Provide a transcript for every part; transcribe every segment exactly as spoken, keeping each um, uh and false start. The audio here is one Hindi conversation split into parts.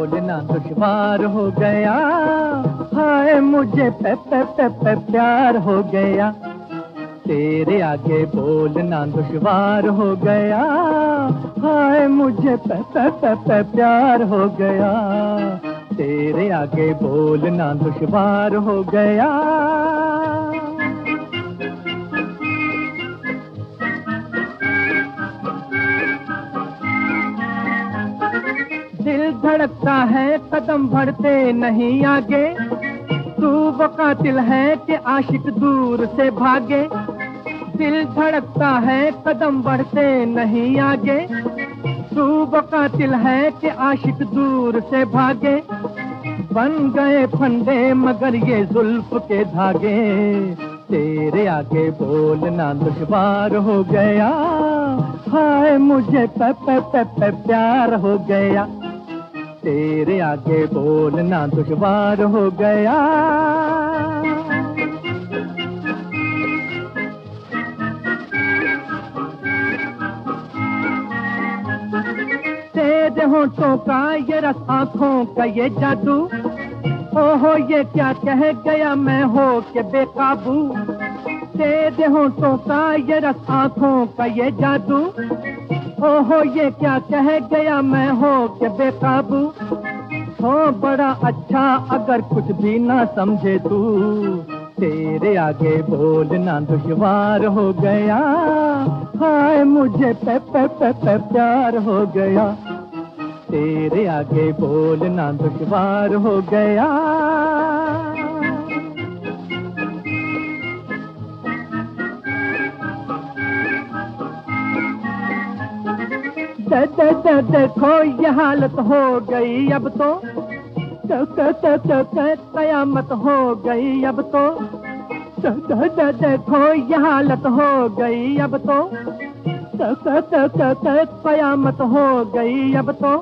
बोलना दुश्वार हो गया, हाय मुझे पे पे पे पे प्यार हो गया। तेरे आगे बोलना दुश्वार हो गया, हाय मुझे पे पे पे पे प्यार हो गया। तेरे आगे बोलना दुश्वार हो गया। दिल धड़कता है कदम बढ़ते नहीं आगे, तू वो कातिल है कि आशिक दूर से भागे। दिल धड़कता है कदम बढ़ते नहीं आगे, तू वो कातिल है कि आशिक दूर से भागे। बन गए फंदे मगर ये जुल्फ के धागे, तेरे आगे बोलना दुश्वार हो गया, हाय मुझे पे पे पे पे प्यार हो गया। तेरे आगे बोलना दुश्वार हो गया। तेरे होठों का ये रस, आँखों का ये जादू, ओहो ये क्या कह गया मैं हो के बेकाबू। तेरे होठों का ये रस, आँखों का ये जादू, ओहो ये क्या कह गया मैं हो के बेकाबू। हो बड़ा अच्छा अगर कुछ भी ना समझे तू, तेरे आगे बोलना दुश्वार हो गया, हाय मुझे पे पे पे पे प्यार हो गया। तेरे आगे बोलना दुश्वार हो गया। दे दे दे देखो ये हालत हो गई अब तो, कयामत हो गई अब तो। दे दे देखो ये हालत हो गई अब तो, कयामत हो गई अब तो।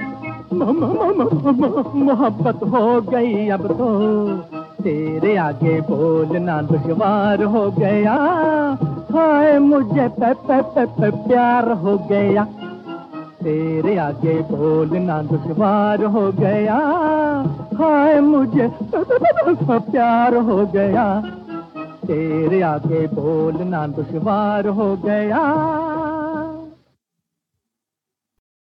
मोहब्बत हो गई अब तो, तेरे आगे बोलना दुश्वार हो गया, हाय मुझे पे पे पे पे प्यार हो गया। तेरे आगे बोलना दुश्वार हो गया, हाय मुझे प्यार हो गया। तेरे आगे बोलना दुश्वार हो गया।